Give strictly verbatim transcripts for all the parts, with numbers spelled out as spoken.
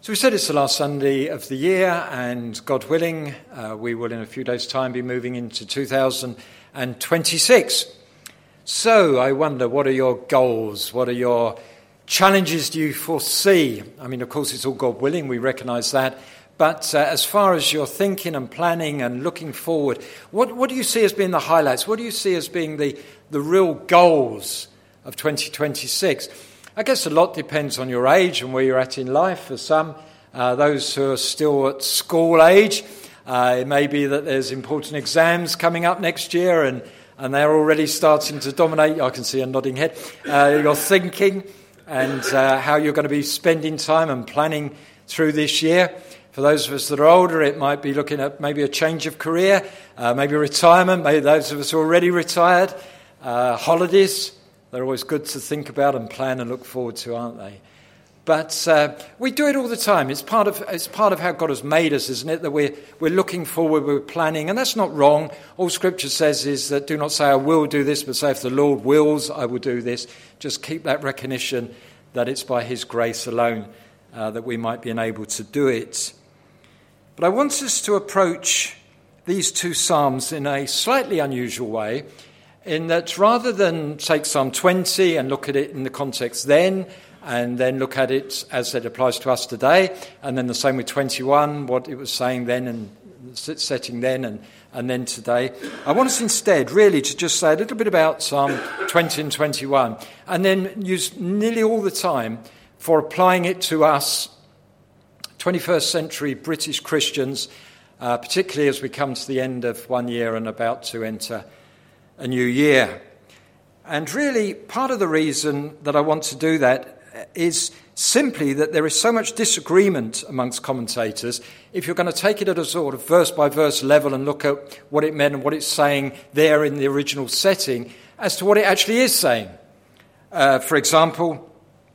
So we said it's the last Sunday of the year, and God willing, uh, we will in a few days' time be moving into two thousand twenty-six. So I wonder, what are your goals? What are your challenges do you foresee? I mean, of course, it's all God willing, we recognise that. But uh, as far as you're thinking and planning and looking forward, what, what do you see as being the highlights? What do you see as being the, the real goals of twenty twenty-six? I guess a lot depends on your age and where you're at in life. For some, uh, those who are still at school age, uh, it may be that there's important exams coming up next year and, and they're already starting to dominate. I can see a nodding head. Uh, your thinking and uh, how you're going to be spending time and planning through this year. For those of us that are older, it might be looking at maybe a change of career, uh, maybe retirement, maybe those of us who are already retired, uh, holidays. They're always good to think about and plan and look forward to, aren't they? But uh, we do it all the time. It's part of it's part of how God has made us, isn't it? That we're we're looking forward, we're planning, and that's not wrong. All Scripture says is that do not say I will do this, but say if the Lord wills, I will do this. Just keep that recognition that it's by His grace alone uh, that we might be enabled to do it. But I want us to approach these two psalms in a slightly unusual way, in that rather than take Psalm twenty and look at it in the context then, and then look at it as it applies to us today, and then the same with twenty-one, what it was saying then and setting then and, and then today, I want us instead really to just say a little bit about Psalm twenty and twenty-one, and then use nearly all the time for applying it to us, twenty-first century British Christians, uh, particularly as we come to the end of one year and about to enter a new year. And really, part of the reason that I want to do that is simply that there is so much disagreement amongst commentators. If you're going to take it at a sort of verse-by-verse level and look at what it meant and what it's saying there in the original setting, as to what it actually is saying. Uh, for example,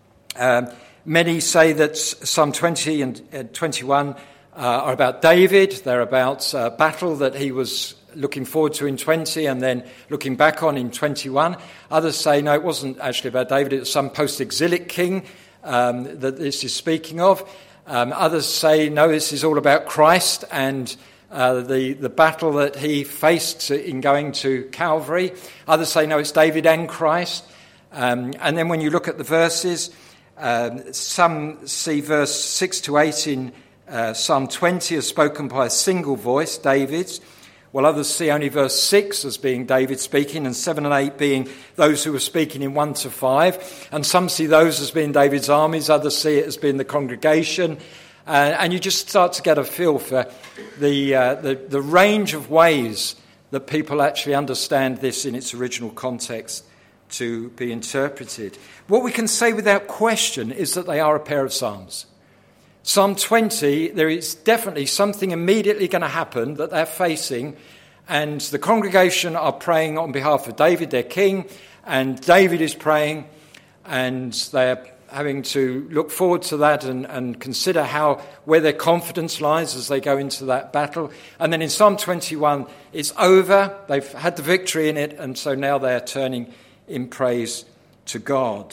um, many say that Psalm twenty and twenty-one uh, are about David. They're about a battle that he was looking forward to in twenty and then looking back on in twenty-one. Others say, no, it wasn't actually about David, it was some post-exilic king um, that this is speaking of. Um, others say, no, this is all about Christ and uh, the, the battle that he faced in going to Calvary. Others say, no, it's David and Christ. Um, and then when you look at the verses, um, some see verse six to eight in uh, Psalm twenty as spoken by a single voice, David's, while others see only verse six as being David speaking and seven and eight being those who were speaking in one to five. And some see those as being David's armies, others see it as being the congregation. Uh, and you just start to get a feel for the, uh, the, the range of ways that people actually understand this in its original context to be interpreted. What we can say without question is that they are a pair of psalms. Psalm twenty, there is definitely something immediately going to happen that they're facing, and the congregation are praying on behalf of David, their king, and David is praying, and they're having to look forward to that and, and consider how where their confidence lies as they go into that battle. And then in Psalm twenty-one, it's over, they've had the victory in it, and so now they're turning in praise to God.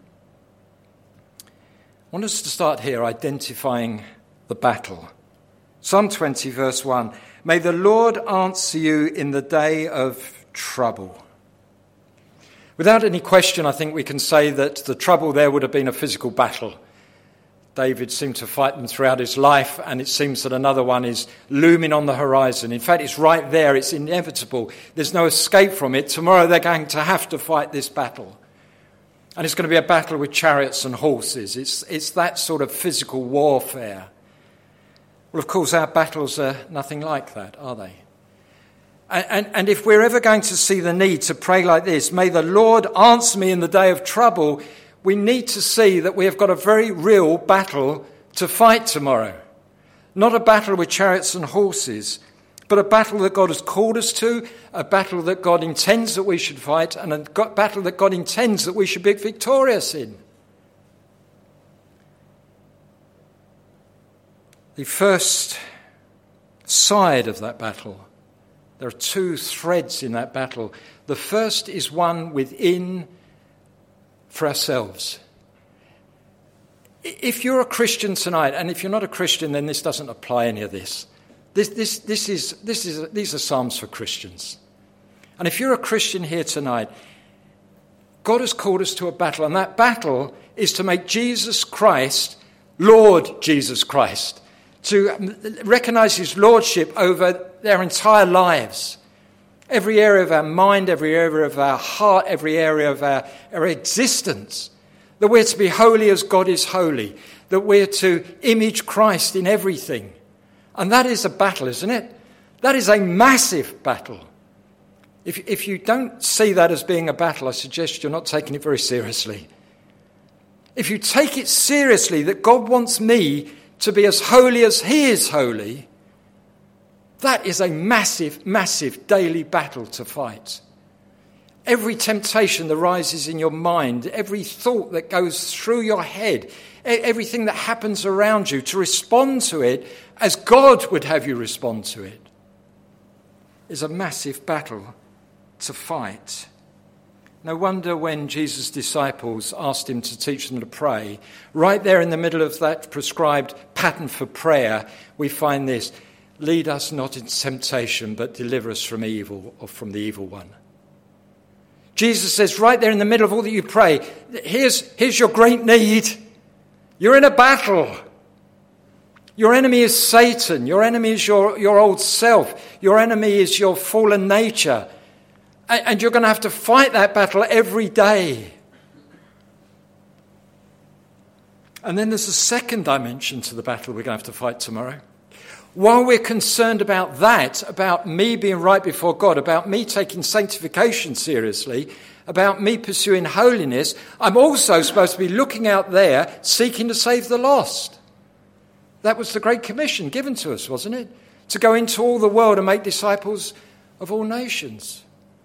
I want us to start here identifying the battle. Psalm twenty, verse one. May the Lord answer you in the day of trouble. Without any question, I think we can say that the trouble there would have been a physical battle. David seemed to fight them throughout his life, and it seems that another one is looming on the horizon. In fact, it's right there. It's inevitable. There's no escape from it. Tomorrow they're going to have to fight this battle. And it's going to be a battle with chariots and horses. It's it's that sort of physical warfare. Well, of course, our battles are nothing like that, are they? And, and, and if we're ever going to see the need to pray like this, may the Lord answer me in the day of trouble, we need to see that we have got a very real battle to fight tomorrow. Not a battle with chariots and horses, but a battle that God has called us to, a battle that God intends that we should fight, and a battle that God intends that we should be victorious in. The first side of that battle, there are two threads in that battle. The first is one within for ourselves. If you're a Christian tonight, and if you're not a Christian, then this doesn't apply any of this. This, this, this is, this is, these are Psalms for Christians. And if you're a Christian here tonight, God has called us to a battle, and that battle is to make Jesus Christ Lord Jesus Christ, to recognize his lordship over their entire lives. Every area of our mind, every area of our heart, every area of our, our existence. That we're to be holy as God is holy. That we're to image Christ in everything. And that is a battle, isn't it? That is a massive battle. If, if you don't see that as being a battle, I suggest you're not taking it very seriously. If you take it seriously that God wants me to be as holy as he is holy, that is a massive, massive daily battle to fight. Every temptation that rises in your mind, every thought that goes through your head, everything that happens around you, to respond to it as God would have you respond to it, is a massive battle to fight. No wonder when Jesus' disciples asked him to teach them to pray, right there in the middle of that prescribed pattern for prayer, we find this: lead us not into temptation, but deliver us from evil, or from the evil one. Jesus says right there in the middle of all that you pray, here's, here's your great need. You're in a battle. Your enemy is Satan. Your enemy is your, your old self. Your enemy is your fallen nature. And, and you're going to have to fight that battle every day. And then there's a second dimension to the battle we're going to have to fight tomorrow. While we're concerned about that, about me being right before God, about me taking sanctification seriously, about me pursuing holiness, I'm also supposed to be looking out there seeking to save the lost. That was the Great Commission given to us, wasn't it? To go into all the world and make disciples of all nations.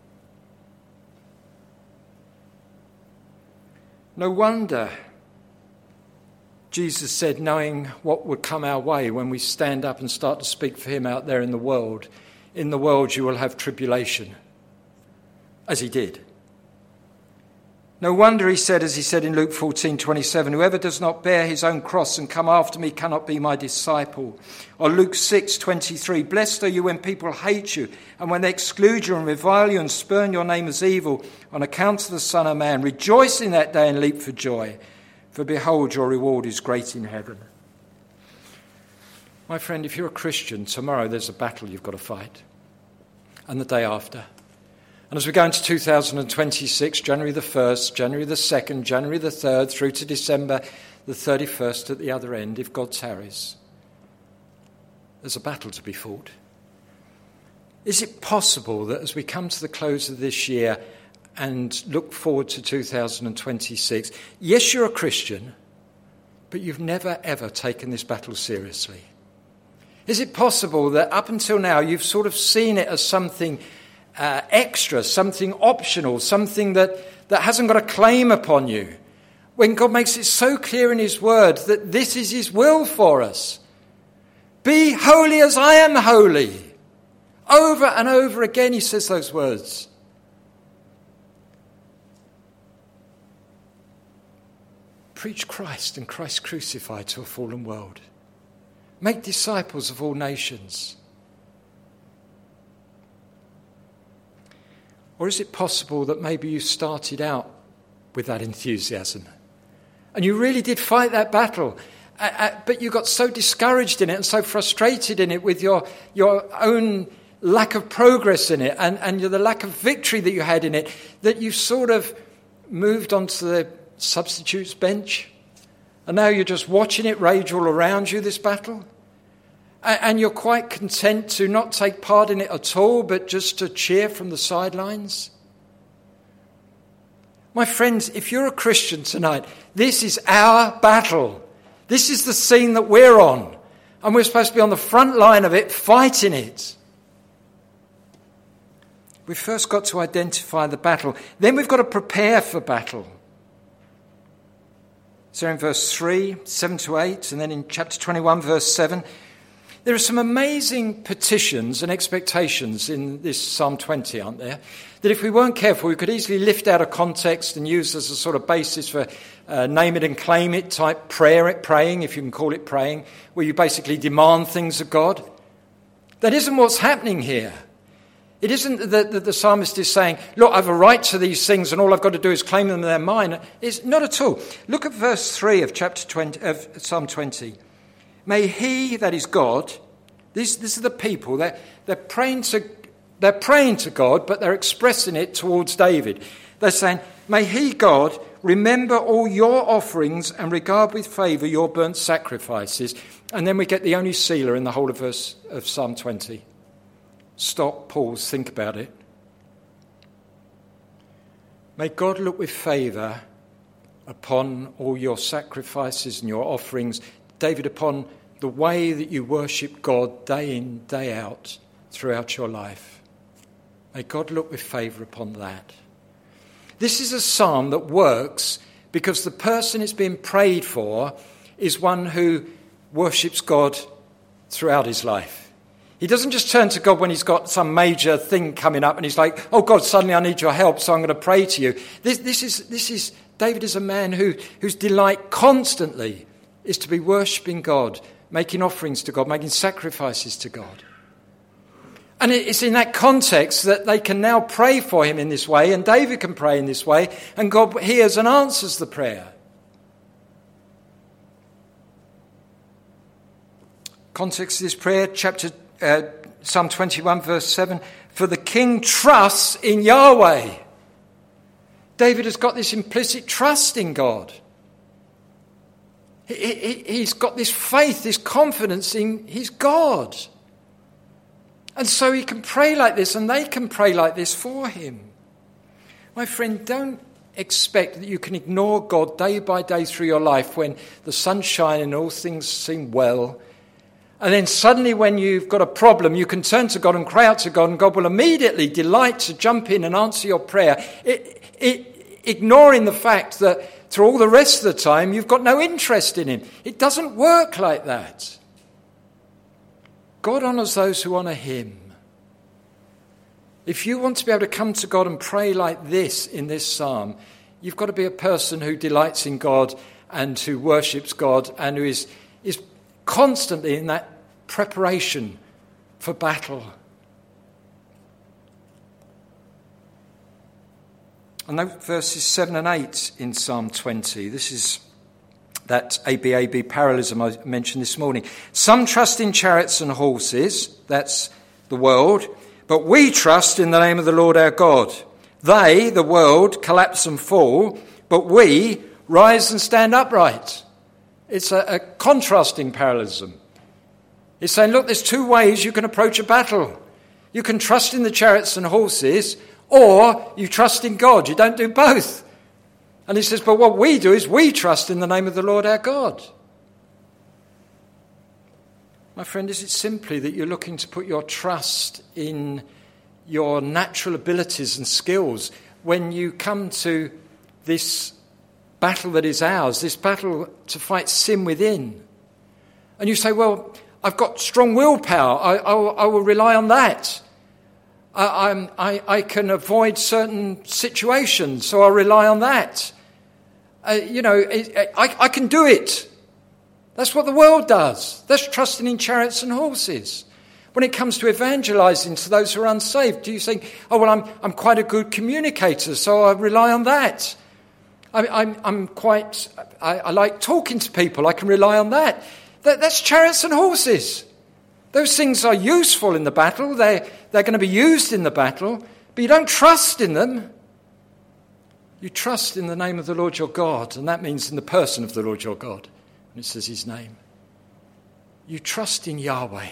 No wonder Jesus said, knowing what would come our way when we stand up and start to speak for him out there in the world, in the world you will have tribulation, as he did. No wonder he said, as he said in Luke fourteen twenty-seven, whoever does not bear his own cross and come after me cannot be my disciple. Or Luke six twenty-three, blessed are you when people hate you and when they exclude you and revile you and spurn your name as evil on account of the Son of Man. Rejoice in that day and leap for joy. For behold, your reward is great in heaven. My friend, if you're a Christian, tomorrow there's a battle you've got to fight. And the day after. And as we go into two thousand twenty-six, January the first, January the second, January the third, through to December the thirty-first at the other end, if God tarries, there's a battle to be fought. Is it possible that as we come to the close of this year and look forward to two thousand twenty-six, yes, you're a Christian, but you've never, ever taken this battle seriously? Is it possible that up until now you've sort of seen it as something uh, extra, something optional, something that, that hasn't got a claim upon you, when God makes it so clear in his word that this is his will for us? Be holy as I am holy. Over and over again he says those words. Preach Christ and Christ crucified to a fallen world. Make disciples of all nations. Or is it possible that maybe you started out with that enthusiasm and you really did fight that battle, but you got so discouraged in it and so frustrated in it with your, your own lack of progress in it and, and the lack of victory that you had in it, that you sort of moved onto the substitutes bench, and now you're just watching it rage all around you, this battle, and you're quite content to not take part in it at all, but just to cheer from the sidelines? My friends, if you're a Christian tonight, this is our battle. This is the scene that we're on, and we're supposed to be on the front line of it, fighting it. We've first got to identify the battle. Then we've got to prepare for battle. So in verse three, seven to eight, and then in chapter twenty-one, verse seven, There are some amazing petitions and expectations in this Psalm twenty, aren't there? That if we weren't careful, we could easily lift out of context and use as a sort of basis for uh, name it and claim it type prayer, praying, if you can call it praying, where you basically demand things of God. That isn't what's happening here. It isn't that the, the psalmist is saying, look, I have a right to these things and all I've got to do is claim them, they're mine. It's not at all. Look at verse three of chapter twenty, of Psalm twenty. May he, that is God, these, these are the people, they're, they're praying to They're praying to God, but they're expressing it towards David. They're saying, may he, God, remember all your offerings and regard with favour your burnt sacrifices. And then we get the only sealer in the whole of verse of Psalm twenty. Stop, pause, think about it. May God look with favour upon all your sacrifices and your offerings, David, upon the way that you worship God day in, day out throughout your life. May God look with favour upon that. This is a psalm that works because the person it's being prayed for is one who worships God throughout his life. He doesn't just turn to God when he's got some major thing coming up and he's like, oh God, suddenly I need your help, so I'm going to pray to you. This, this is, this is, David is a man who, whose delight constantly is to be worshipping God, making offerings to God, making sacrifices to God. And it's in that context that they can now pray for him in this way, and David can pray in this way, and God hears and answers the prayer. Context of this prayer, chapter uh, Psalm twenty-one, verse seven. For the king trusts in Yahweh. David has got this implicit trust in God. He, he, he's got this faith, this confidence in his God. And so he can pray like this, and they can pray like this for him. My friend, don't expect that you can ignore God day by day through your life when the sun's shining and all things seem well. And then suddenly when you've got a problem, you can turn to God and cry out to God, and God will immediately delight to jump in and answer your prayer, it, it, ignoring the fact that through all the rest of the time you've got no interest in him. It doesn't work like that. God honours those who honour him. If you want to be able to come to God and pray like this in this psalm, you've got to be a person who delights in God and who worships God and who is, is constantly in that preparation for battle. And note verses seven and eight in Psalm twenty. This is that A B A B parallelism I mentioned this morning. Some trust in chariots and horses, that's the world, but we trust in the name of the Lord our God. They, the world, collapse and fall, but we rise and stand upright. It's a, a contrasting parallelism. It's saying, look, there's two ways you can approach a battle. You can trust in the chariots and horses, or you trust in God. You don't do both. And he says, but what we do is we trust in the name of the Lord our God. My friend, is it simply that you're looking to put your trust in your natural abilities and skills when you come to this battle that is ours, this battle to fight sin within? And you say, well, I've got strong willpower. I, I, will, I will rely on that. I, I'm, I, I can avoid certain situations, so I'll rely on that. Uh, you know, I, I can do it. That's what the world does. That's trusting in chariots and horses. When it comes to evangelizing to those who are unsaved, do you think, oh, well, I'm I'm quite a good communicator, so I rely on that. I, I'm I'm quite, I, I like talking to people, I can rely on that. that. That's chariots and horses. Those things are useful in the battle. They're, they're going to be used in the battle, but you don't trust in them. You trust in the name of the Lord your God, and that means in the person of the Lord your God. And it says his name. You trust in Yahweh.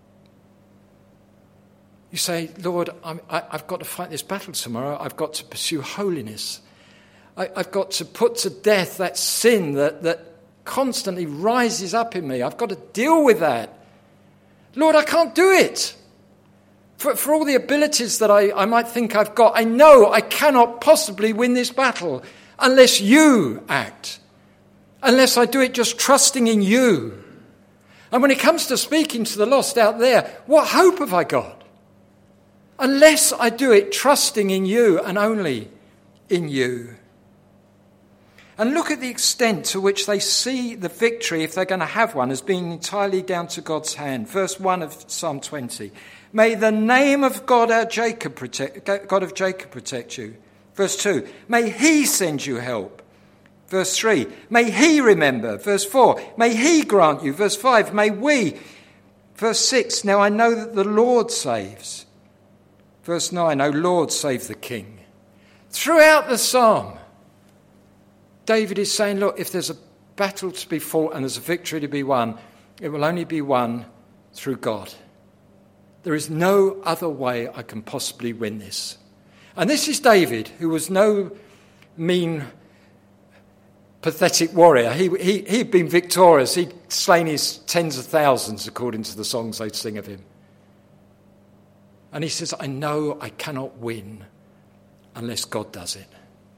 You say, Lord, I'm, I, I've got to fight this battle tomorrow. I've got to pursue holiness. I, I've got to put to death that sin that, that constantly rises up in me. I've got to deal with that. Lord, I can't do it. For, for all the abilities that I, I might think I've got, I know I cannot possibly win this battle unless you act. Unless I do it just trusting in you. And when it comes to speaking to the lost out there, what hope have I got? Unless I do it trusting in you and only in you. And look at the extent to which they see the victory, if they're going to have one, as being entirely down to God's hand. Verse one of Psalm twenty. May the name of God our Jacob protect, God of Jacob protect you. Verse two. May he send you help. Verse three. May he remember. Verse four. May he grant you. Verse five. May we. Verse six. Now I know that the Lord saves. Verse nine. O Lord, save the king. Throughout the psalm, David is saying, look, if there's a battle to be fought and there's a victory to be won, it will only be won through God. There is no other way I can possibly win this. And this is David, who was no mean, pathetic warrior. He, he, he'd been victorious. He'd slain his tens of thousands, according to the songs they'd sing of him. And he says, I know I cannot win unless God does it.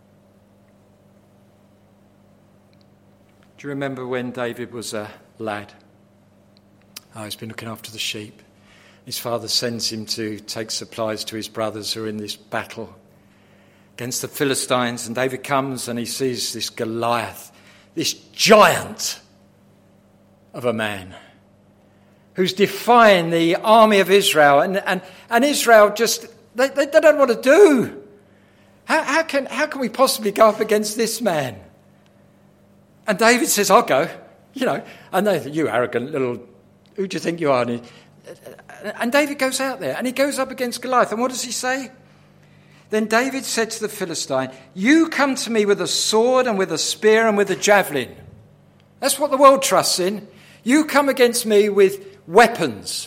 Do you remember when David was a lad? Oh, he's been looking after the sheep. His father sends him to take supplies to his brothers who are in this battle against the Philistines. And David comes and he sees this Goliath, this giant of a man who's defying the army of Israel. And, and, and Israel just, they, they don't know what to do. How, how, can, how can we possibly go up against this man? And David says, I'll go, you know. And they think, you arrogant little, who do you think you are? And, he, and David goes out there and he goes up against Goliath. And what does he say? Then David said to the Philistine, you come to me with a sword and with a spear and with a javelin. That's what the world trusts in. You come against me with weapons.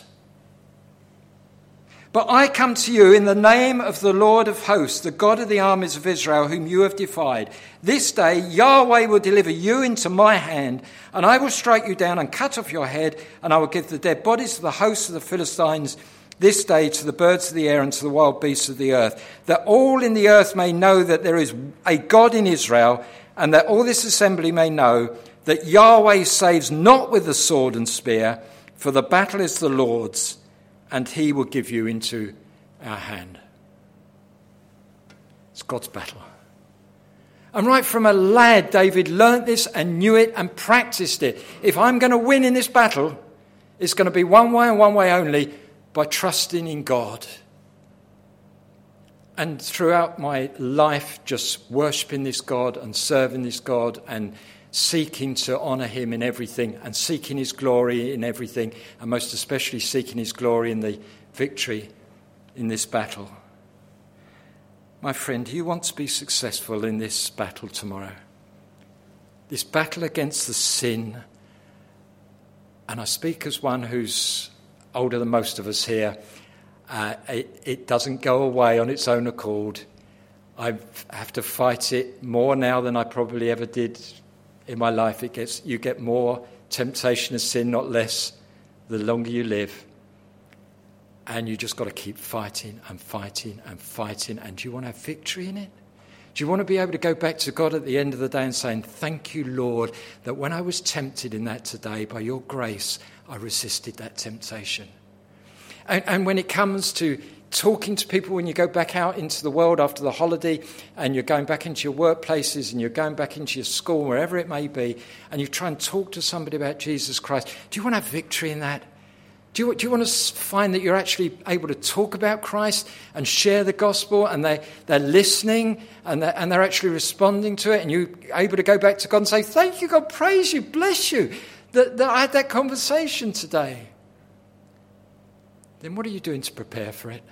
But I come to you in the name of the Lord of hosts, the God of the armies of Israel, whom you have defied. This day Yahweh will deliver you into my hand, and I will strike you down and cut off your head, and I will give the dead bodies of the hosts of the Philistines this day to the birds of the air and to the wild beasts of the earth, that all in the earth may know that there is a God in Israel, and that all this assembly may know that Yahweh saves not with the sword and spear, for the battle is the Lord's, and he will give you into our hand. It's God's battle. And right from a lad, David learnt this and knew it and practiced it. If I'm going to win in this battle, it's going to be one way and one way only, by trusting in God. And throughout my life, just worshipping this God and serving this God and seeking to honour him in everything and seeking his glory in everything, and most especially seeking his glory in the victory in this battle. My friend, you want to be successful in this battle tomorrow. This battle against the sin. And I speak as one who's older than most of us here. Uh, it, it doesn't go away on its own accord. I have to fight it more now than I probably ever did in my life. It gets you get more temptation of sin, not less, the longer you live. And you just got to keep fighting and fighting and fighting. And do you want to have victory in it? Do you want to be able to go back to God at the end of the day and saying, thank you, Lord, that when I was tempted in that today, by your grace, I resisted that temptation. And, and when it comes to talking to people, when you go back out into the world after the holiday and you're going back into your workplaces and you're going back into your school, wherever it may be, and you try and talk to somebody about Jesus Christ, do you want to have victory in that? Do you, do you want to find that you're actually able to talk about Christ and share the gospel, and they, they're listening and they're, and they're actually responding to it, and you're able to go back to God and say, thank you, God, praise you, bless you, that, that I had that conversation today? Then what are you doing to prepare for it?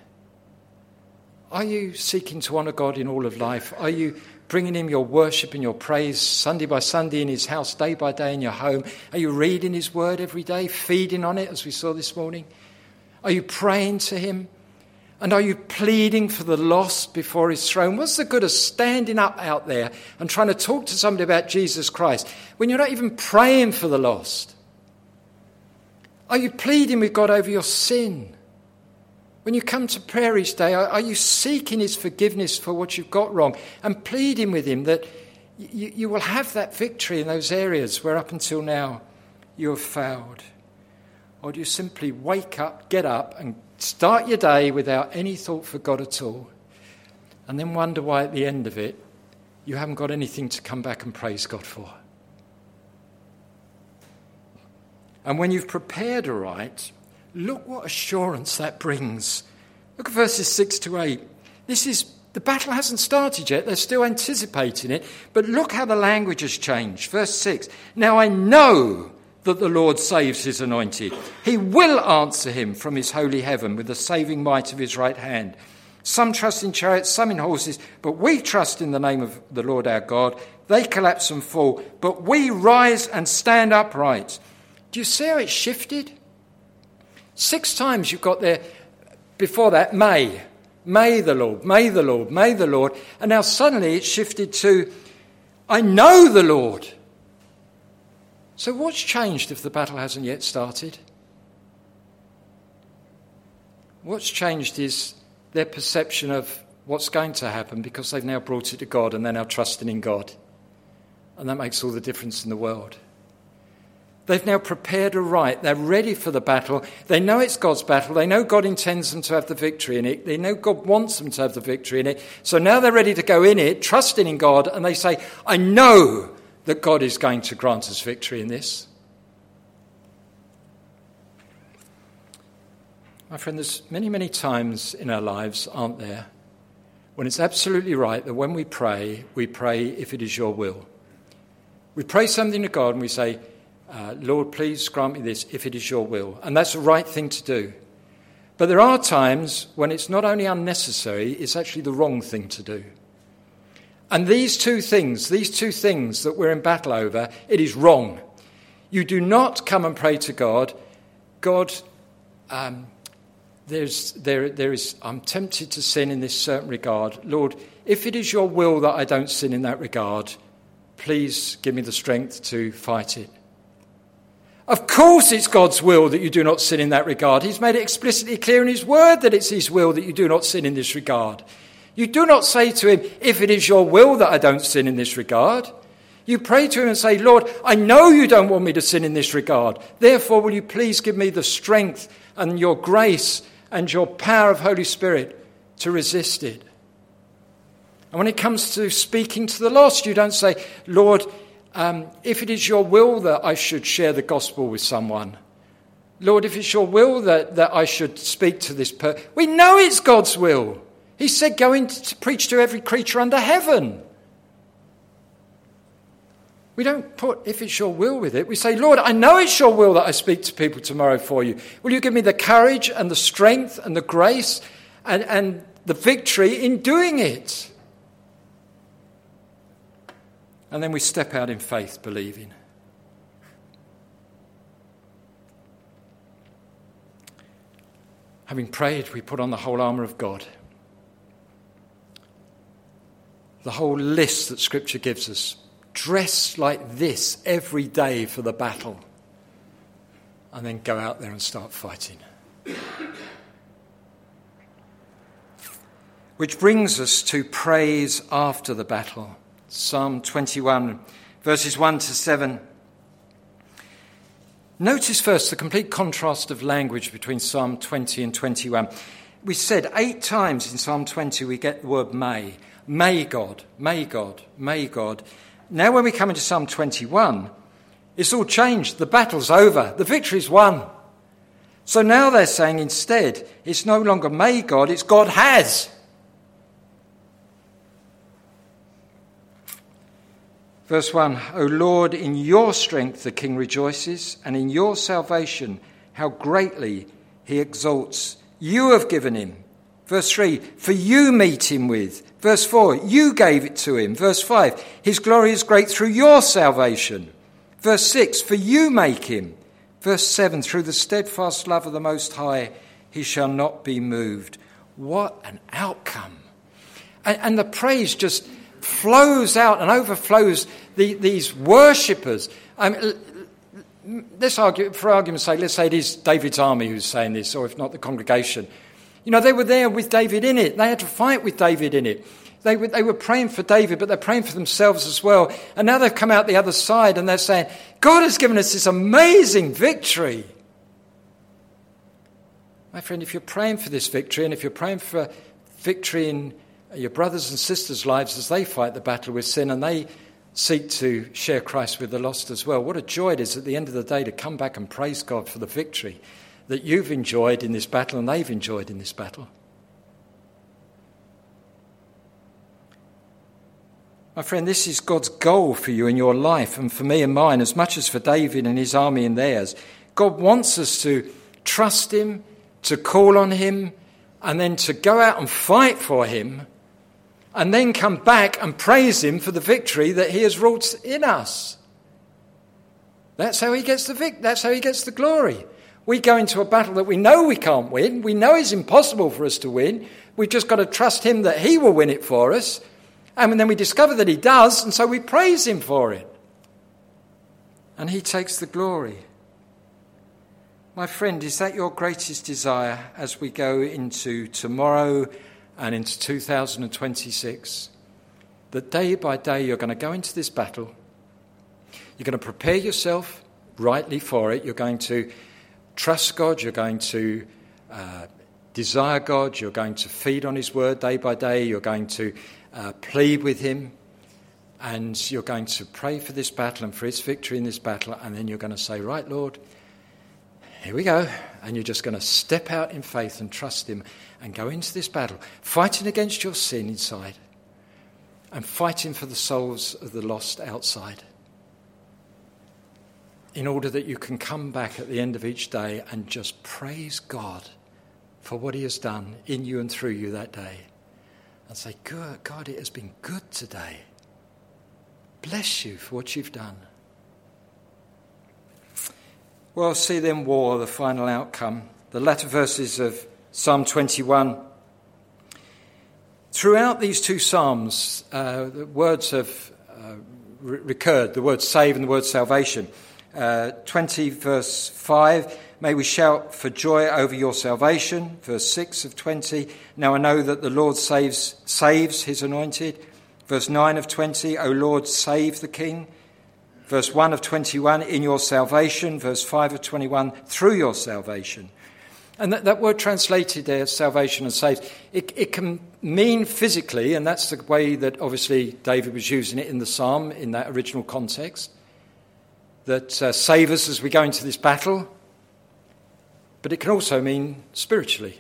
Are you seeking to honour God in all of life? Are you bringing him your worship and your praise Sunday by Sunday in his house, day by day in your home? Are you reading his word every day, feeding on it as we saw this morning? Are you praying to him? And are you pleading for the lost before his throne? What's the good of standing up out there and trying to talk to somebody about Jesus Christ when you're not even praying for the lost? Are you pleading with God over your sin? When you come to prayer each day, are you seeking his forgiveness for what you've got wrong and pleading with him that you, you will have that victory in those areas where up until now you have failed? Or do you simply wake up, get up, and start your day without any thought for God at all, and then wonder why at the end of it you haven't got anything to come back and praise God for? And when you've prepared aright, look what assurance that brings. Look at verses six to eight. This is, the battle hasn't started yet. They're still anticipating it. But look how the language has changed. Verse six. Now I know that the Lord saves his anointed. He will answer him from his holy heaven with the saving might of his right hand. Some trust in chariots, some in horses, but we trust in the name of the Lord our God. They collapse and fall, but we rise and stand upright. Do you see how it's shifted? Six times you've got there, before that, may. May the Lord, may the Lord, may the Lord. And now suddenly it's shifted to, I know the Lord. So what's changed if the battle hasn't yet started? What's changed is their perception of what's going to happen because they've now brought it to God and they're now trusting in God. And that makes all the difference in the world. They've now prepared aright. They're ready for the battle. They know it's God's battle. They know God intends them to have the victory in it. They know God wants them to have the victory in it. So now they're ready to go in it, trusting in God, and they say, I know that God is going to grant us victory in this. My friend, there's many, many times in our lives, aren't there, when it's absolutely right that when we pray, we pray if it is your will. We pray something to God and we say, uh, Lord, please grant me this if it is your will. And that's the right thing to do. But there are times when it's not only unnecessary, it's actually the wrong thing to do. And these two things, these two things that we're in battle over, it is wrong. You do not come and pray to God, God, um, there's, there, there is, I'm tempted to sin in this certain regard. Lord, if it is your will that I don't sin in that regard, please give me the strength to fight it. Of course it's God's will that you do not sin in that regard. He's made it explicitly clear in his word that it's his will that you do not sin in this regard. You do not say to him, if it is your will that I don't sin in this regard. You pray to him and say, Lord, I know you don't want me to sin in this regard. Therefore, will you please give me the strength and your grace and your power of Holy Spirit to resist it. And when it comes to speaking to the lost, you don't say, Lord, um, if it is your will that I should share the gospel with someone. Lord, if it's your will that, that I should speak to this person. We know it's God's will. He said, go in to preach to every creature under heaven. We don't put, if it's your will with it. We say, Lord, I know it's your will that I speak to people tomorrow for you. Will you give me the courage and the strength and the grace and, and the victory in doing it? And then we step out in faith, believing. Having prayed, we put on the whole armour of God. The whole list that Scripture gives us. Dress like this every day for the battle. And then go out there and start fighting. Which brings us to praise after the battle. Psalm twenty-one, verses one to seven. Notice first the complete contrast of language between Psalm twenty and twenty-one. We said eight times in Psalm twenty we get the word may. May God, may God, may God. Now when we come into Psalm twenty-one, it's all changed. The battle's over. The victory's won. So now they're saying instead, it's no longer may God, it's God has. Verse one, O Lord, in your strength the king rejoices, and in your salvation how greatly he exalts. You have given him. Verse three, for you meet him with. Verse four, you gave it to him. Verse five, his glory is great through your salvation. Verse six, for you make him. Verse seven, through the steadfast love of the Most High, he shall not be moved. What an outcome. And, and the praise just flows out and overflows the, these worshippers. Um, let's argue, for argument's sake, let's say it is David's army who's saying this, or if not the congregation. You know, they were there with David in it. They had to fight with David in it. They were, they were praying for David, but they're praying for themselves as well. And now they've come out the other side and they're saying, God has given us this amazing victory. My friend, if you're praying for this victory, and if you're praying for victory in your brothers and sisters' lives as they fight the battle with sin and they seek to share Christ with the lost as well, what a joy it is at the end of the day to come back and praise God for the victory that you've enjoyed in this battle and they've enjoyed in this battle. My friend, this is God's goal for you in your life and for me and mine, as much as for David and his army and theirs. God wants us to trust him, to call on him, and then to go out and fight for him, and then come back and praise him for the victory that he has wrought in us. That's how he gets the vic- That's how he gets the glory. We go into a battle that we know we can't win. We know it's impossible for us to win. We've just got to trust him that he will win it for us. And then we discover that he does, and so we praise him for it. And he takes the glory. My friend, is that your greatest desire as we go into tomorrow and into two thousand twenty-six? That day by day you're going to go into this battle. You're going to prepare yourself rightly for it. You're going to trust God. You're going to uh, desire God. You're going to feed on his word day by day. You're going to Uh, plead with him, and you're going to pray for this battle and for his victory in this battle, and then you're going to say, right, Lord, here we go, and you're just going to step out in faith and trust him and go into this battle, fighting against your sin inside and fighting for the souls of the lost outside, in order that you can come back at the end of each day and just praise God for what he has done in you and through you that day. And say, good, God, it has been good today. Bless you for what you've done. Well, see then war, the final outcome. The latter verses of Psalm twenty-one. Throughout these two Psalms, uh, the words have uh, re- recurred, the word save and the word salvation. Uh, twenty verse five, may we shout for joy over your salvation. Verse six of twenty, now I know that the Lord saves saves his anointed. Verse nine of twenty, O Lord, save the king. Verse one of twenty-one, in your salvation. Verse five of twenty-one, through your salvation. And that, that word translated there, salvation and save, it, it can mean physically, and that's the way that obviously David was using it in the psalm in that original context, that uh, save us as we go into this battle. But it can also mean spiritually.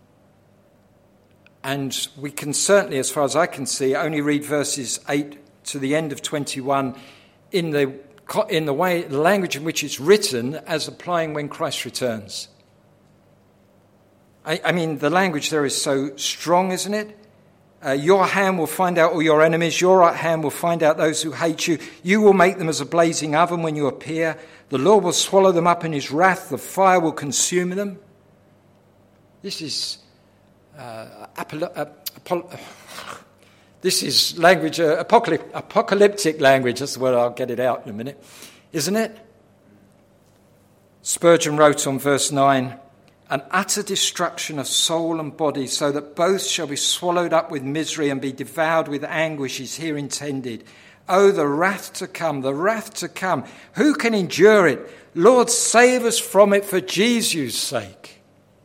And we can certainly, as far as I can see, only read verses eight to the end of twenty-one in the in the way, the language in which it's written as applying when Christ returns. I, I mean, the language there is so strong, isn't it? Uh, your hand will find out all your enemies. Your right hand will find out those who hate you. You will make them as a blazing oven when you appear. The Lord will swallow them up in his wrath. The fire will consume them. This is uh, apolo- uh, apol- uh, this is language, uh, apocalyptic, apocalyptic language. That's the word. I'll get it out in a minute, isn't it? Spurgeon wrote on verse nine, an utter destruction of soul and body, so that both shall be swallowed up with misery and be devoured with anguish is here intended. Oh, the wrath to come, the wrath to come. Who can endure it? Lord, save us from it for Jesus' sake.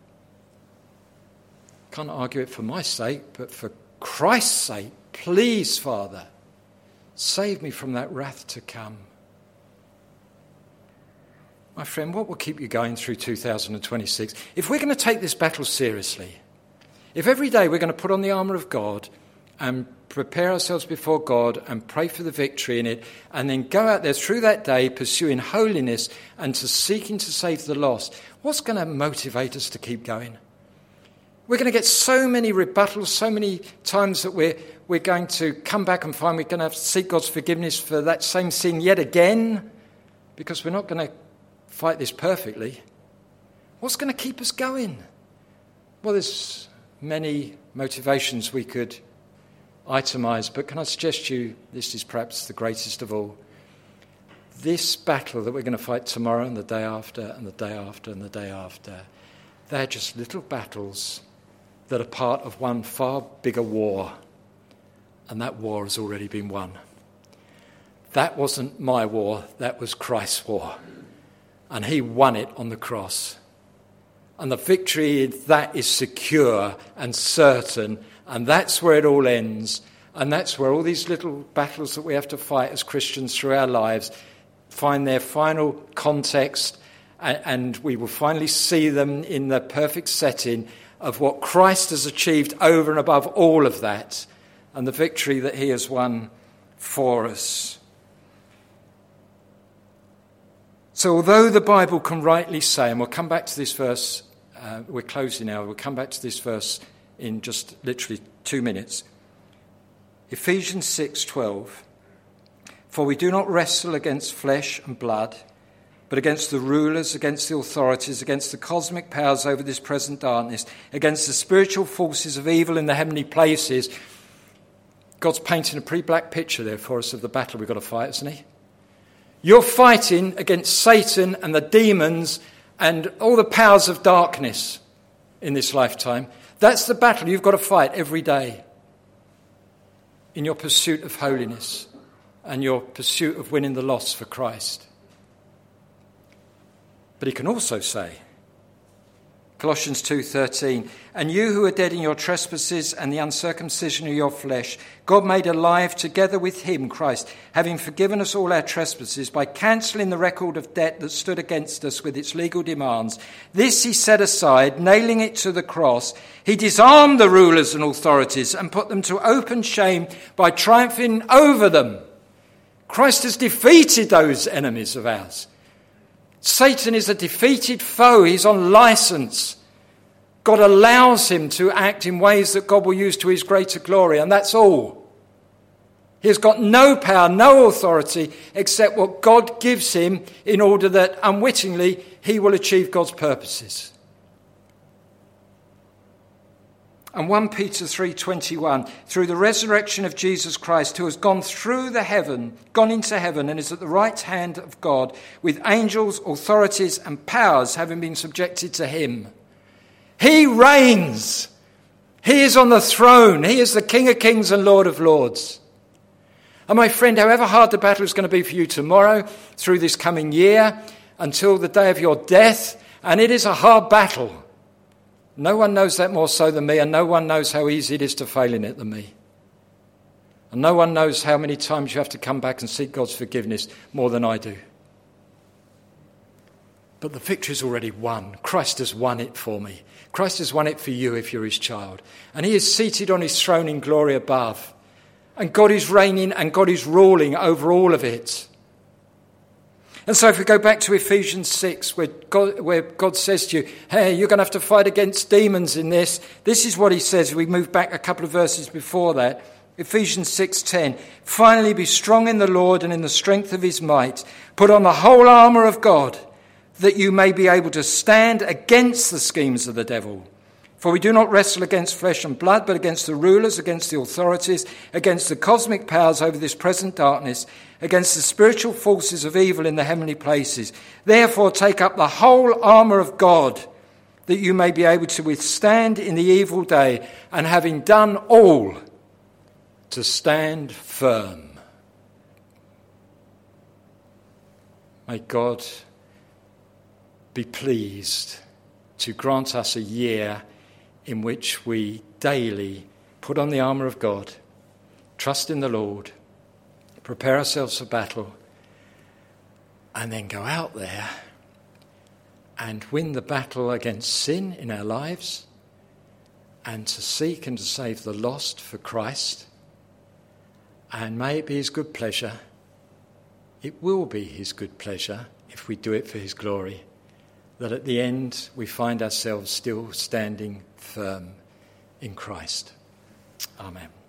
Can't argue it for my sake, but for Christ's sake, please, Father, save me from that wrath to come. My friend, what will keep you going through two thousand twenty-six? If we're going to take this battle seriously, if every day we're going to put on the armour of God and prepare ourselves before God and pray for the victory in it, and then go out there through that day pursuing holiness and to seeking to save the lost, what's going to motivate us to keep going? We're going to get so many rebuttals, so many times that we're, we're going to come back and find we're going to have to seek God's forgiveness for that same sin yet again, because we're not going to fight this perfectly. What's going to keep us going? Well, there's many motivations we could itemize, but can I suggest to you this is perhaps the greatest of all? This battle that we're going to fight tomorrow and the day after and the day after and the day after, they're just little battles that are part of one far bigger war, and that war has already been won. That wasn't my war, that was Christ's war. And he won it on the cross. And the victory, that is secure and certain. And that's where it all ends. And that's where all these little battles that we have to fight as Christians through our lives find their final context. And we will finally see them in the perfect setting of what Christ has achieved over and above all of that, and the victory that he has won for us. So although the Bible can rightly say, and we'll come back to this verse, uh, we're closing now, we'll come back to this verse in just literally two minutes. Ephesians six twelve, for we do not wrestle against flesh and blood, but against the rulers, against the authorities, against the cosmic powers over this present darkness, against the spiritual forces of evil in the heavenly places. God's painting a pretty black picture there for us of the battle we've got to fight, isn't he? You're fighting against Satan and the demons and all the powers of darkness in this lifetime. That's the battle you've got to fight every day in your pursuit of holiness and your pursuit of winning the lost for Christ. But he can also say, Colossians two thirteen, and you who are dead in your trespasses and the uncircumcision of your flesh, God made alive together with him, Christ, having forgiven us all our trespasses by cancelling the record of debt that stood against us with its legal demands. This he set aside, nailing it to the cross. He disarmed the rulers and authorities and put them to open shame by triumphing over them. Christ has defeated those enemies of ours. Satan is a defeated foe. He's on license. God allows him to act in ways that God will use to his greater glory, and that's all. He has got no power, no authority, except what God gives him in order that unwittingly he will achieve God's purposes. And First Peter three twenty-one, through the resurrection of Jesus Christ, who has gone through the heaven, gone into heaven, and is at the right hand of God, with angels, authorities, and powers having been subjected to him. He reigns. He is on the throne. He is the King of Kings and Lord of Lords. And my friend, however hard the battle is going to be for you tomorrow, through this coming year, until the day of your death, and it is a hard battle. No one knows that more so than me, and no one knows how easy it is to fail in it than me. And no one knows how many times you have to come back and seek God's forgiveness more than I do. But the victory's already won. Christ has won it for me. Christ has won it for you if you're his child. And he is seated on his throne in glory above. And God is reigning and God is ruling over all of it. And so if we go back to Ephesians six, where God, where God says to you, hey, you're going to have to fight against demons in this. This is what he says. We move back a couple of verses before that. Ephesians six ten, finally be strong in the Lord and in the strength of his might. Put on the whole armour of God, that you may be able to stand against the schemes of the devil. For we do not wrestle against flesh and blood, but against the rulers, against the authorities, against the cosmic powers over this present darkness, against the spiritual forces of evil in the heavenly places. Therefore take up the whole armour of God, that you may be able to withstand in the evil day, and having done all, to stand firm. May God be pleased to grant us a year in which we daily put on the armour of God, trust in the Lord, prepare ourselves for battle, and then go out there and win the battle against sin in our lives, and to seek and to save the lost for Christ. And may it be his good pleasure, it will be his good pleasure if we do it for his glory, that at the end we find ourselves still standing firm in Christ. Amen.